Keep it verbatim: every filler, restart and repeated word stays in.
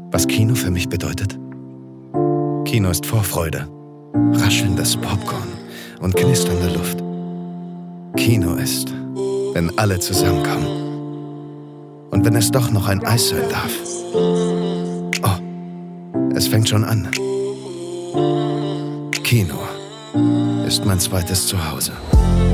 Was Kino für mich bedeutet? Kino ist Vorfreude, raschelndes Popcorn und knisternde Luft. Kino ist, wenn alle zusammenkommen. Und wenn es doch noch ein Eis sein darf. Oh, es fängt schon an. Kino ist mein zweites Zuhause.